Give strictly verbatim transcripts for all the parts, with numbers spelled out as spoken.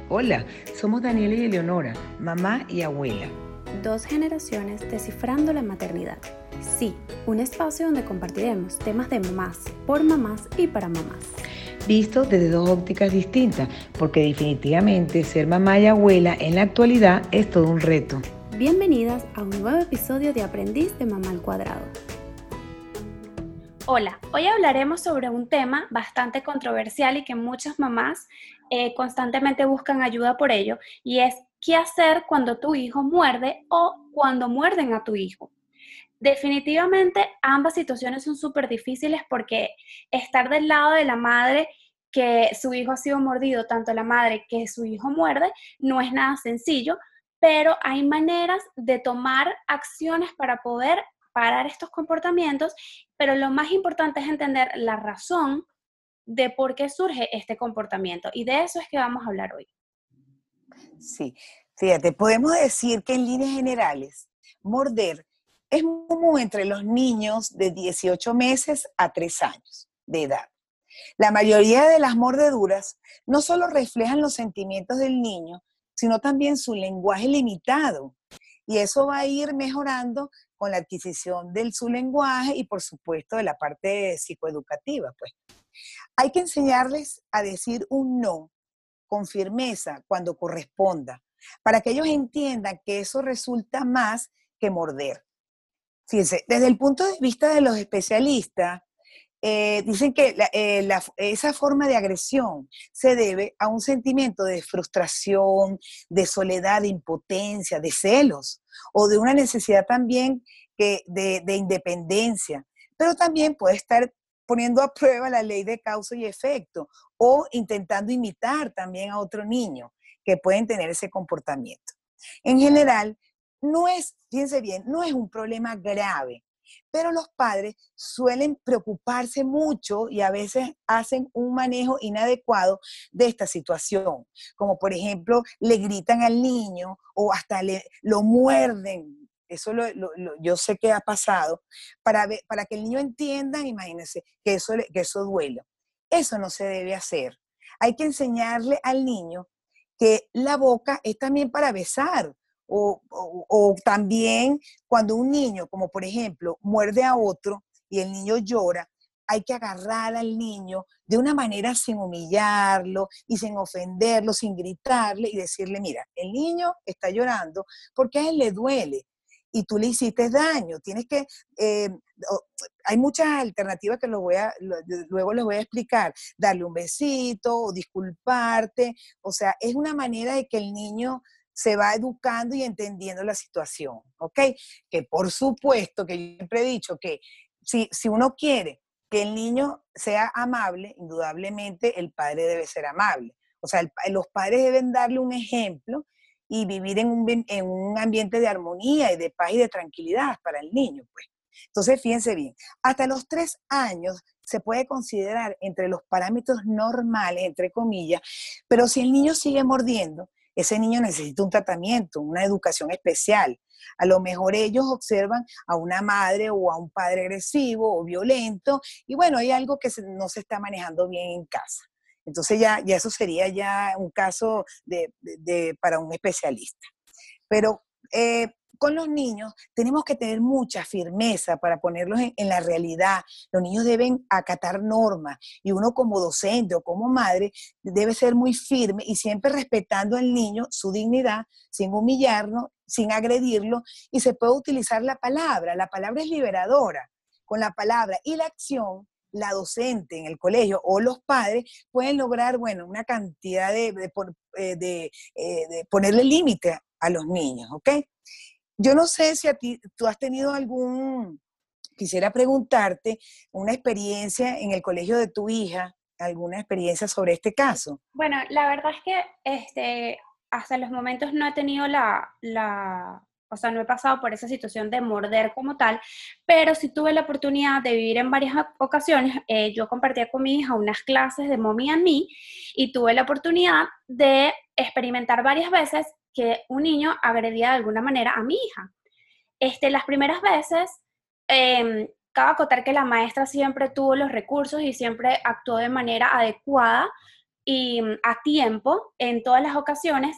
Hola, somos Daniela y Eleonora, mamá y abuela. Dos generaciones descifrando la maternidad. Sí, un espacio donde compartiremos temas de mamás, por mamás y para mamás. Visto desde dos ópticas distintas, porque definitivamente ser mamá y abuela en la actualidad es todo un reto. Bienvenidas a un nuevo episodio de Aprendiz de Mamá al Cuadrado. Hola, hoy hablaremos sobre un tema bastante controversial y que muchas mamás eh, constantemente buscan ayuda por ello, y es qué hacer cuando tu hijo muerde o cuando muerden a tu hijo. Definitivamente ambas situaciones son súper difíciles porque estar del lado de la madre que su hijo ha sido mordido, tanto la madre que su hijo muerde, no es nada sencillo, pero hay maneras de tomar acciones para poder parar estos comportamientos, pero lo más importante es entender la razón de por qué surge este comportamiento, y de eso es que vamos a hablar hoy. Sí, fíjate, podemos decir que en líneas generales, morder es muy común entre los niños de dieciocho meses a tres años de edad. La mayoría de las mordeduras no solo reflejan los sentimientos del niño, sino también su lenguaje limitado. Y eso va a ir mejorando con la adquisición de su lenguaje y, por supuesto, de la parte psicoeducativa, pues. Hay que enseñarles a decir un no con firmeza cuando corresponda, para que ellos entiendan que eso resulta más que morder. Fíjense, desde el punto de vista de los especialistas, eh, dicen que la, eh, la, esa forma de agresión se debe a un sentimiento de frustración, de soledad, de impotencia, de celos, o de una necesidad también que, de, de independencia, pero también puede estar poniendo a prueba la ley de causa y efecto, o intentando imitar también a otro niño que pueden tener ese comportamiento. En general, no es, fíjense bien, no es un problema grave, pero los padres suelen preocuparse mucho y a veces hacen un manejo inadecuado de esta situación, como por ejemplo le gritan al niño o hasta le, lo muerden. Eso lo, lo, lo, yo sé que ha pasado, para, ver, para que el niño entienda, imagínense, que eso, que eso duele. Eso no se debe hacer. Hay que enseñarle al niño que la boca es también para besar, o, o, o también cuando un niño, como por ejemplo, muerde a otro y el niño llora, hay que agarrar al niño de una manera sin humillarlo y sin ofenderlo, sin gritarle y decirle, mira, el niño está llorando porque a él le duele y tú le hiciste daño. Tienes que, eh, hay muchas alternativas que lo voy a, lo, luego les voy a explicar. Darle un besito o disculparte. O sea, es una manera de que el niño se va educando y entendiendo la situación, ¿ok? Que por supuesto, que yo siempre he dicho que si, si uno quiere que el niño sea amable, indudablemente el padre debe ser amable. O sea, el, los padres deben darle un ejemplo y vivir en un, en un ambiente de armonía y de paz y de tranquilidad para el niño, pues. Entonces, fíjense bien, hasta los tres años se puede considerar entre los parámetros normales, entre comillas, pero si el niño sigue mordiendo, ese niño necesita un tratamiento, una educación especial. A lo mejor ellos observan a una madre o a un padre agresivo o violento y bueno, hay algo que no se está manejando bien en casa. Entonces ya, ya eso sería ya un caso de, de, de, para un especialista. Pero eh, con los niños tenemos que tener mucha firmeza para ponerlos en, en la realidad. Los niños deben acatar normas y uno como docente o como madre debe ser muy firme y siempre respetando al niño, su dignidad, sin humillarlo, sin agredirlo, y se puede utilizar la palabra. La palabra es liberadora. Con la palabra y la acción, la docente en el colegio o los padres pueden lograr, bueno, una cantidad de, de, de, de, de ponerle límite a los niños, ¿ok? Yo no sé si a ti, tú has tenido algún, quisiera preguntarte, una experiencia en el colegio de tu hija, alguna experiencia sobre este caso. Bueno, la verdad es que este, hasta los momentos no he tenido la, la, o sea, no he pasado por esa situación de morder como tal, pero sí tuve la oportunidad de vivir en varias ocasiones. Eh, yo compartía con mi hija unas clases de Mommy and Me y tuve la oportunidad de experimentar varias veces que un niño agredía de alguna manera a mi hija. Este, las primeras veces, eh, cabe acotar que la maestra siempre tuvo los recursos y siempre actuó de manera adecuada y mm, a tiempo en todas las ocasiones,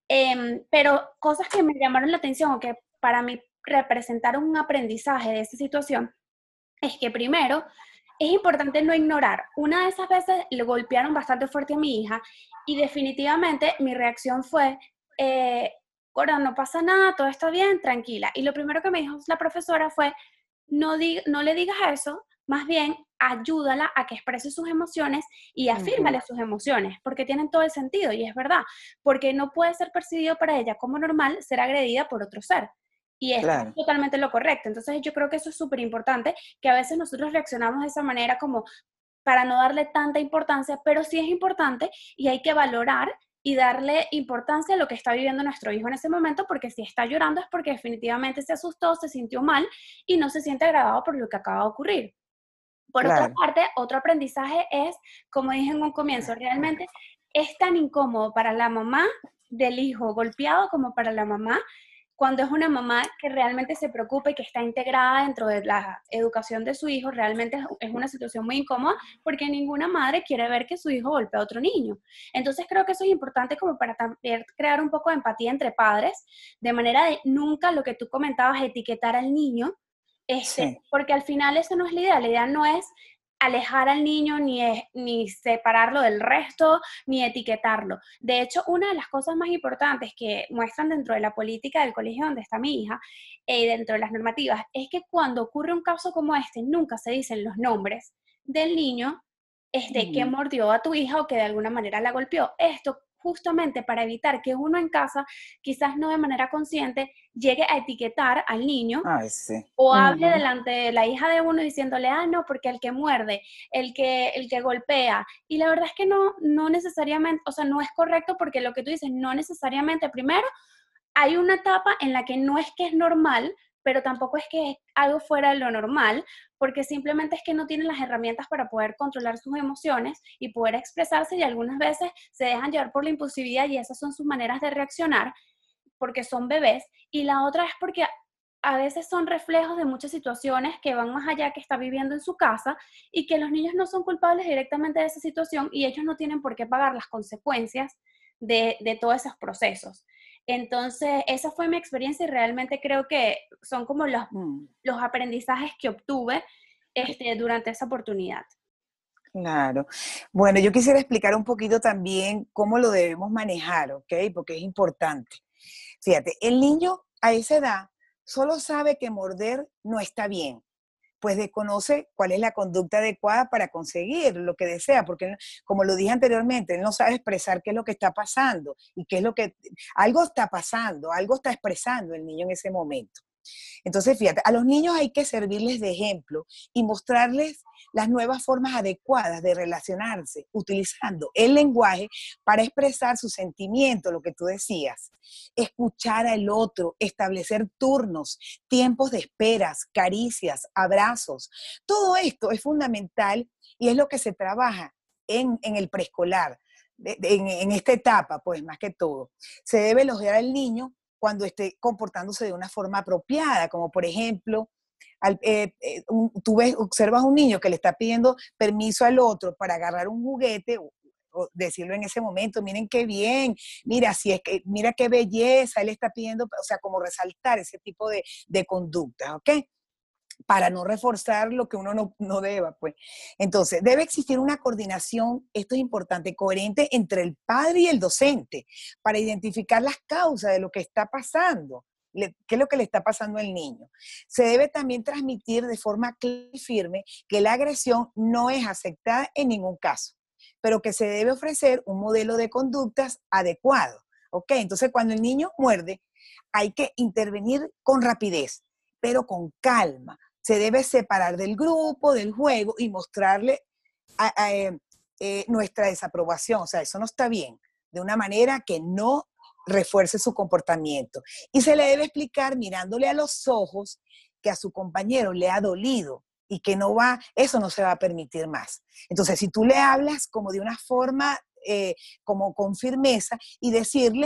em, pero cosas que me llamaron la atención o que para mí representaron un aprendizaje de esa situación es que primero es importante no ignorar. Una de esas veces le golpearon bastante fuerte a mi hija y definitivamente mi reacción fue, eh, Cora, no pasa nada, todo está bien, tranquila. Y lo primero que me dijo la profesora fue, no, di no le digas eso, más bien ayúdala a que exprese sus emociones y afírmale Ujú. sus emociones, porque tienen todo el sentido y es verdad, porque no puede ser percibido para ella como normal ser agredida por otro ser. Y es Claro, totalmente lo correcto. Entonces yo creo que eso es súper importante, que a veces nosotros reaccionamos de esa manera como para no darle tanta importancia, pero sí es importante y hay que valorar y darle importancia a lo que está viviendo nuestro hijo en ese momento, porque si está llorando es porque definitivamente se asustó, se sintió mal y no se siente agradado por lo que acaba de ocurrir. Por otra claro. parte, otro aprendizaje es, como dije en un comienzo, realmente es tan incómodo para la mamá del hijo golpeado como para la mamá cuando es una mamá que realmente se preocupa y que está integrada dentro de la educación de su hijo. Realmente es es una situación muy incómoda porque ninguna madre quiere ver que su hijo golpea a otro niño. Entonces creo que eso es importante como para también crear un poco de empatía entre padres, de manera de nunca lo que tú comentabas, etiquetar al niño, este, Sí. porque al final eso no es la idea. La idea no es alejar al niño, ni, es, ni separarlo del resto, ni etiquetarlo. De hecho, una de las cosas más importantes que muestran dentro de la política del colegio donde está mi hija, y eh, dentro de las normativas, es que cuando ocurre un caso como este, nunca se dicen los nombres del niño este, que Ujú. mordió a tu hija o que de alguna manera la golpeó. Esto justamente para evitar que uno en casa, quizás no de manera consciente, llegue a etiquetar al niño Ay, sí. o hable Ujú. delante de la hija de uno diciéndole, ah, no, porque el que muerde, el que, el que golpea. Y la verdad es que no, no necesariamente, o sea, no es correcto porque lo que tú dices, no necesariamente, primero, hay una etapa en la que no es que es normal, pero tampoco es que es algo fuera de lo normal, porque simplemente es que no tienen las herramientas para poder controlar sus emociones y poder expresarse y algunas veces se dejan llevar por la impulsividad y esas son sus maneras de reaccionar porque son bebés, y la otra es porque a veces son reflejos de muchas situaciones que van más allá que está viviendo en su casa y que los niños no son culpables directamente de esa situación y ellos no tienen por qué pagar las consecuencias de, de todos esos procesos. Entonces, esa fue mi experiencia y realmente creo que son como los, Mm. los aprendizajes que obtuve este, durante esa oportunidad. Claro. Bueno, yo quisiera explicar un poquito también cómo lo debemos manejar, ¿ok? Porque es importante. Fíjate, el niño a esa edad solo sabe que morder no está bien, pues desconoce cuál es la conducta adecuada para conseguir lo que desea, porque él, como lo dije anteriormente, él no sabe expresar qué es lo que está pasando y qué es lo que, algo está pasando, algo está expresando el niño en ese momento. Entonces, fíjate, a los niños hay que servirles de ejemplo y mostrarles las nuevas formas adecuadas de relacionarse, utilizando el lenguaje para expresar sus sentimientos, lo que tú decías. Escuchar al otro, establecer turnos, tiempos de esperas, caricias, abrazos. Todo esto es fundamental y es lo que se trabaja en, en el preescolar, de- de- en, en esta etapa, pues más que todo. Se debe elogiar al niño cuando esté comportándose de una forma apropiada, como por ejemplo, al, eh, eh, un, tú ves, observas a un niño que le está pidiendo permiso al otro para agarrar un juguete, o, o decirlo en ese momento, miren qué bien, mira, si es que, mira qué belleza, él está pidiendo, o sea, como resaltar ese tipo de, de conductas, ¿ok? Para no reforzar lo que uno no, no deba, pues. Entonces, debe existir una coordinación, esto es importante, coherente entre el padre y el docente, para identificar las causas de lo que está pasando, le, qué es lo que le está pasando al niño. Se debe también transmitir de forma clara y firme que la agresión no es aceptada en ningún caso, pero que se debe ofrecer un modelo de conductas adecuado, ¿ok? Entonces, cuando el niño muerde, hay que intervenir con rapidez, pero con calma. Se debe separar del grupo, del juego y mostrarle a, a, eh, eh, nuestra desaprobación. O sea, eso no está bien, de una manera que no refuerce su comportamiento. Y se le debe explicar mirándole a los ojos que a su compañero le ha dolido y que no va, eso no se va a permitir más. Entonces, si tú le hablas como de una forma, eh, como con firmeza y decirle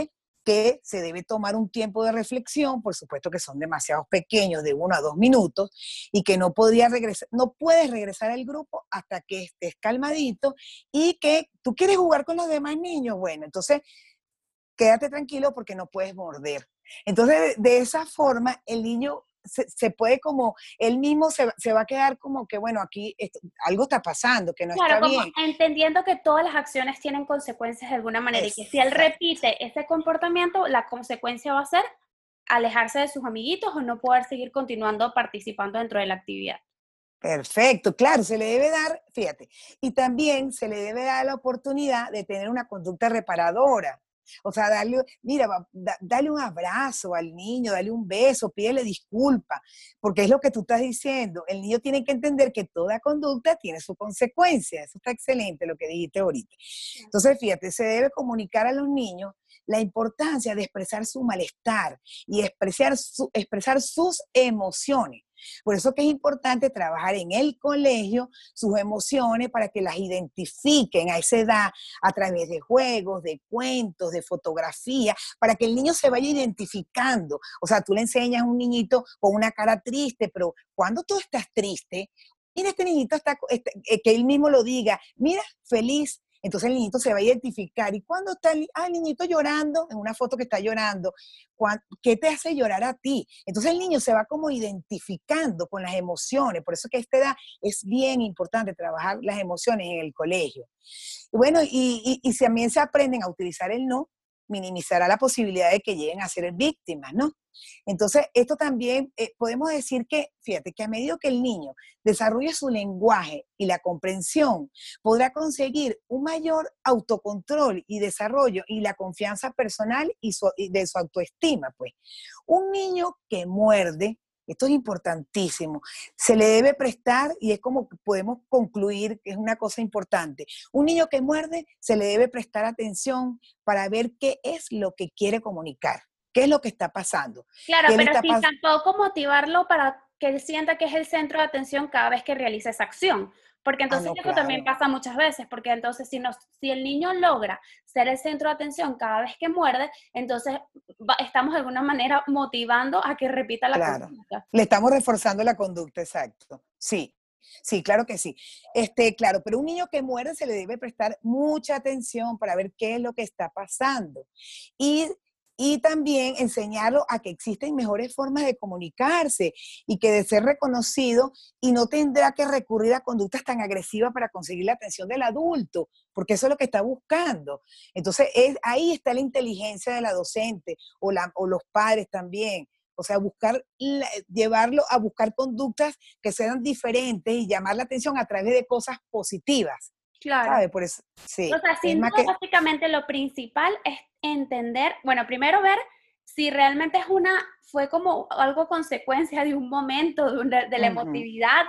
que se debe tomar un tiempo de reflexión, por supuesto que son demasiado pequeños, de uno a dos minutos, y que no podría regresar, no puedes regresar al grupo hasta que estés calmadito y que tú quieres jugar con los demás niños. Bueno, entonces quédate tranquilo porque no puedes morder. Entonces, de, de esa forma, el niño se, se puede como, él mismo se, se va a quedar como que, bueno, aquí esto, algo está pasando, que no Claro, está como bien. entendiendo que todas las acciones tienen consecuencias de alguna manera y que si él Exacto. repite ese comportamiento, la consecuencia va a ser alejarse de sus amiguitos o no poder seguir continuando participando dentro de la actividad. Perfecto, claro, se le debe dar, fíjate, y también se le debe dar la oportunidad de tener una conducta reparadora. O sea, darle, mira, va- da- dale un abrazo al niño, dale un beso, pídele disculpa, porque es lo que tú estás diciendo. El niño tiene que entender que toda conducta tiene su consecuencia. Eso está excelente lo que dijiste ahorita. Entonces, fíjate, se debe comunicar a los niños la importancia de expresar su malestar y expresar, su- expresar sus emociones. Por eso que es importante trabajar en el colegio sus emociones para que las identifiquen a esa edad a través de juegos, de cuentos, de fotografía, para que el niño se vaya identificando. O sea, tú le enseñas a un niñito con una cara triste, pero cuando tú estás triste, mira, este niñito está, este, eh, que él mismo lo diga, mira, feliz. Entonces el niñito se va a identificar. ¿Y cuando está el, ah, el niñito llorando, en una foto que está llorando, cuán- ¿qué te hace llorar a ti? Entonces el niño se va como identificando con las emociones. Por eso que a esta edad es bien importante trabajar las emociones en el colegio. Y bueno, y, y, y si también se aprenden a utilizar el no, minimizará la posibilidad de que lleguen a ser víctimas, ¿no? Entonces, esto también eh, podemos decir que, fíjate, que a medida que el niño desarrolle su lenguaje y la comprensión, podrá conseguir un mayor autocontrol y desarrollo y la confianza personal y, su, y de su autoestima, pues. Un niño que muerde, esto es importantísimo, se le debe prestar, y es como que podemos concluir que es una cosa importante, un niño que muerde se le debe prestar atención para ver qué es lo que quiere comunicar, qué es lo que está pasando, Claro, qué le pero está sí pasando. tampoco motivarlo para que él sienta que es el centro de atención cada vez que realiza esa acción, porque Ah, entonces no, eso también claro, pasa muchas veces, porque entonces si, nos, si el niño logra ser el centro de atención cada vez que muerde, entonces va, estamos de alguna manera motivando a que repita la claro. conducta. Le estamos reforzando la conducta, exacto. Sí, sí, claro que sí. Este, claro, pero un niño que muerde se le debe prestar mucha atención para ver qué es lo que está pasando. Y, y también enseñarlo a que existen mejores formas de comunicarse y que de ser reconocido y no tendrá que recurrir a conductas tan agresivas para conseguir la atención del adulto, porque eso es lo que está buscando. Entonces, es, ahí está la inteligencia de la docente o, la, o los padres también. O sea, buscar, llevarlo a buscar conductas que sean diferentes y llamar la atención a través de cosas positivas, Claro. ¿sabes? Por eso, O sí, sea, es sin más duda, que, básicamente lo principal es entender, bueno, primero ver si realmente es una, fue como algo consecuencia de un momento, de, una, de la uh-huh, emotividad,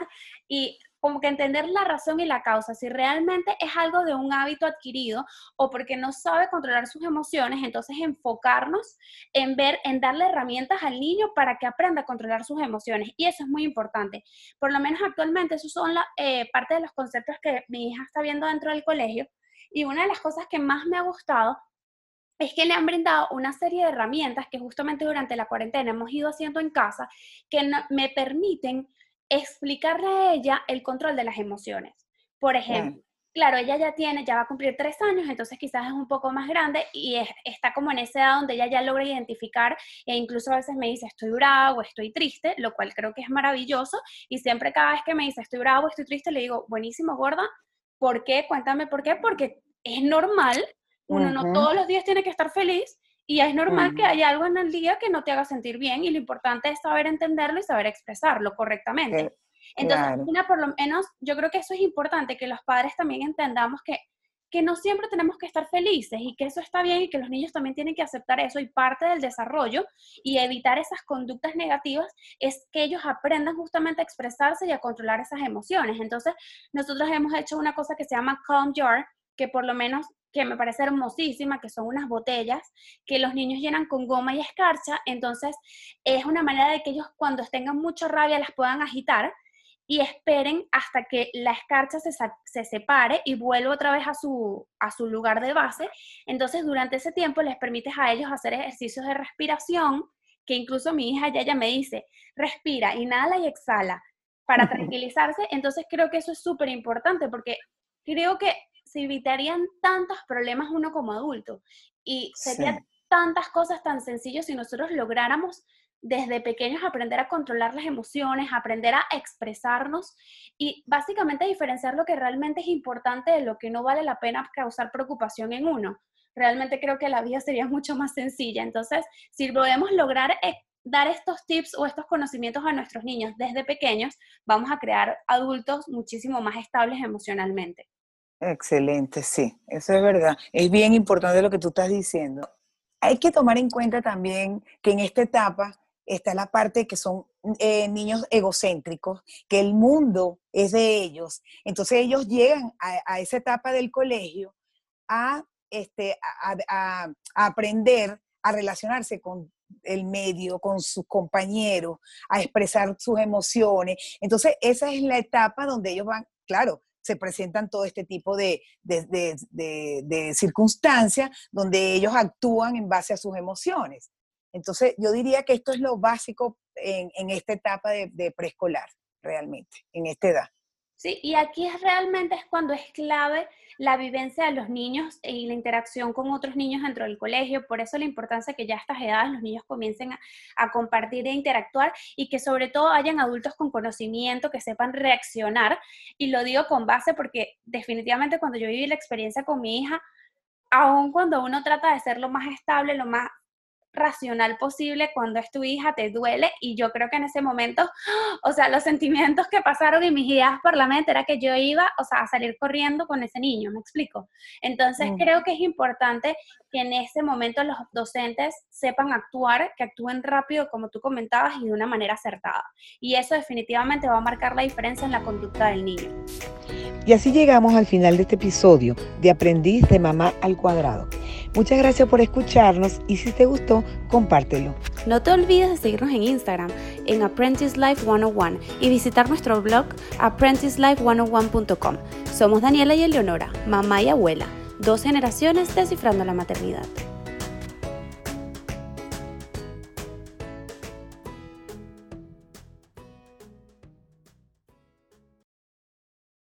y como que entender la razón y la causa, si realmente es algo de un hábito adquirido o porque no sabe controlar sus emociones, entonces enfocarnos en ver, en darle herramientas al niño para que aprenda a controlar sus emociones, y eso es muy importante. Por lo menos actualmente esos son la, eh, parte de los conceptos que mi hija está viendo dentro del colegio, y una de las cosas que más me ha gustado es que le han brindado una serie de herramientas que justamente durante la cuarentena hemos ido haciendo en casa, que no, me permiten explicarle a ella el control de las emociones. Por claro, ejemplo, claro, ella ya tiene, ya va a cumplir tres años, entonces quizás es un poco más grande y es, está como en esa edad donde ella ya logra identificar e incluso a veces me dice estoy brava o estoy triste, lo cual creo que es maravilloso, y siempre cada vez que me dice estoy brava o estoy triste le digo, buenísimo, gorda, ¿por qué? Cuéntame por qué, porque es normal. Uno no uh-huh, todos los días tiene que estar feliz y es normal que uh-huh, haya algo en el día que no te haga sentir bien, y lo importante es saber entenderlo y saber expresarlo correctamente. que- Entonces, claro, una, por lo menos, yo creo que eso es importante, que los padres también entendamos que, que no siempre tenemos que estar felices y que eso está bien y que los niños también tienen que aceptar eso, y parte del desarrollo y evitar esas conductas negativas es que ellos aprendan justamente a expresarse y a controlar esas emociones. Entonces, nosotros hemos hecho una cosa que se llama Calm Jar, que por lo menos que me parece hermosísima, que son unas botellas que los niños llenan con goma y escarcha, entonces es una manera de que ellos cuando tengan mucha rabia las puedan agitar y esperen hasta que la escarcha se, se separe y vuelva otra vez a su, a su lugar de base. Entonces, durante ese tiempo les permites a ellos hacer ejercicios de respiración, que incluso mi hija ya, ya me dice, respira, inhala y exhala para tranquilizarse. Entonces, creo que eso es súper importante porque creo que se evitarían tantos problemas uno como adulto y sería sí. tantas cosas tan sencillas si nosotros lográramos desde pequeños aprender a controlar las emociones, aprender a expresarnos y básicamente diferenciar lo que realmente es importante de lo que no vale la pena causar preocupación en uno. Realmente creo que la vida sería mucho más sencilla. Entonces, si podemos lograr eh, dar estos tips o estos conocimientos a nuestros niños desde pequeños, vamos a crear adultos muchísimo más estables emocionalmente. Excelente, sí, eso es verdad. Es bien importante lo que tú estás diciendo. Hay que tomar en cuenta también que en esta etapa está la parte que son eh, niños egocéntricos, que el mundo es de ellos. Entonces ellos llegan a, a esa etapa del colegio a, este, a, a, a aprender a relacionarse con el medio, con sus compañeros, a expresar sus emociones. Entonces esa es la etapa donde ellos van, claro, se presentan todo este tipo de, de, de, de, de circunstancias donde ellos actúan en base a sus emociones. Entonces, yo diría que esto es lo básico en, en esta etapa de, de preescolar, realmente, en esta edad. Sí, y aquí es realmente es cuando es clave la vivencia de los niños y la interacción con otros niños dentro del colegio. Por eso la importancia que ya a estas edades los niños comiencen a, a compartir e interactuar y que sobre todo hayan adultos con conocimiento que sepan reaccionar. Y lo digo con base porque definitivamente cuando yo viví la experiencia con mi hija, aun cuando uno trata de ser lo más estable, lo más racional posible, cuando es tu hija te duele y yo creo que en ese momento, o sea, los sentimientos que pasaron y mis ideas por la mente era que yo iba, o sea, a salir corriendo con ese niño, ¿me explico? Entonces mm. creo que es importante que en ese momento los docentes sepan actuar, que actúen rápido como tú comentabas y de una manera acertada y eso definitivamente va a marcar la diferencia en la conducta del niño. Y así llegamos al final de este episodio de Aprendiz de Mamá al Cuadrado. Muchas gracias por escucharnos y si te gustó, compártelo. No te olvides de seguirnos en Instagram en Apprentice Life ciento uno y visitar nuestro blog apprentice life ciento uno punto com. Somos Daniela y Eleonora, mamá y abuela, dos generaciones descifrando la maternidad.